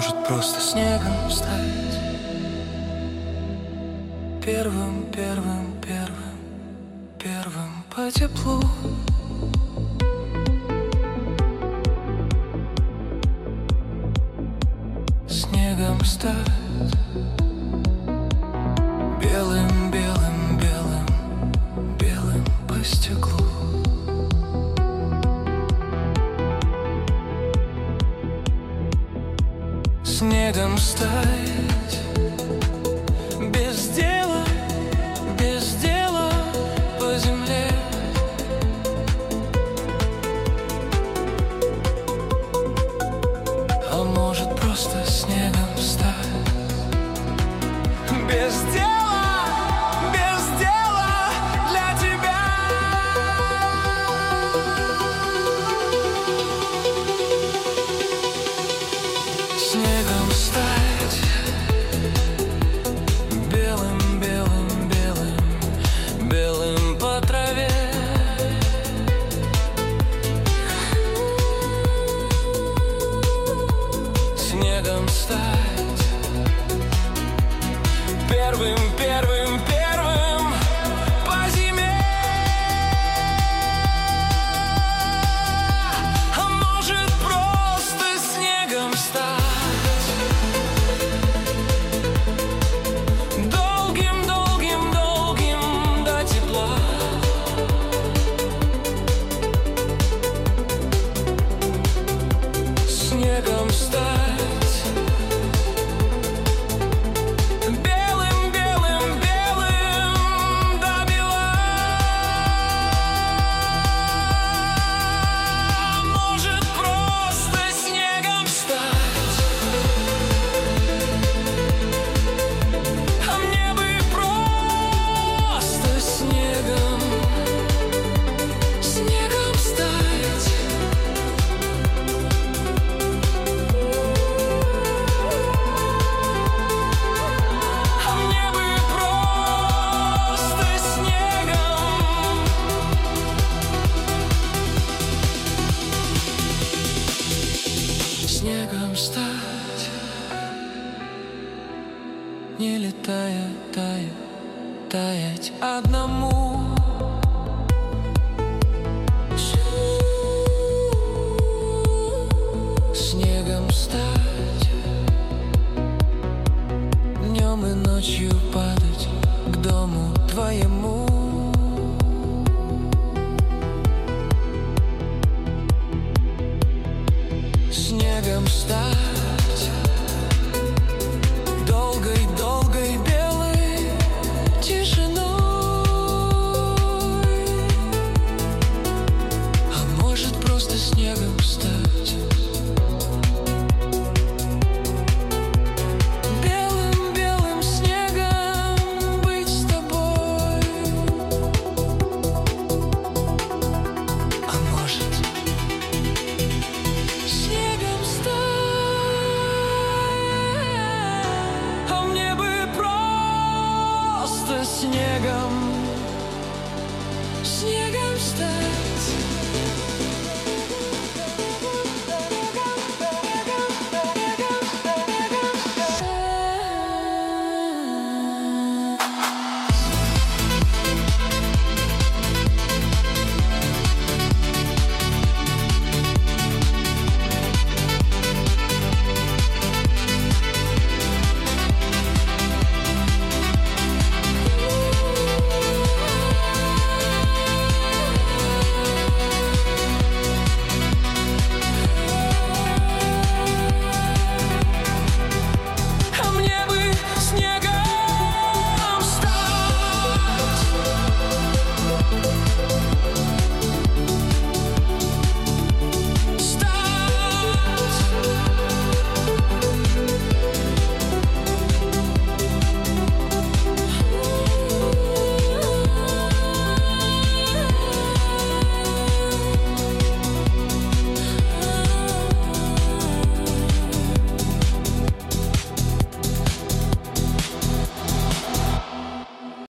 может просто снегом стать. Первым, первым, первым, первым по теплу. Снегом стать. Белым, белым, белым, белым по стеклу. Снегом стать. Без дела по земле. А может просто снегом стать. Без дела для тебя. Снегом стать. Белым, белым, белым, белым по траве. Снегом стать. Первым, первым, первым по зиме. А может просто снегом стать. Долгим, долгим, долгим до тепла. Снегом стать. Снегом стать, не летая, таять одному. Снегом стать, днем и ночью падать к дому твоему. Снегом стать. Долгой, долгой белой тишиной. А может просто снегом стать. Белым, белым снегом быть с тобой. А может снегом стать. А мне бы просто снегом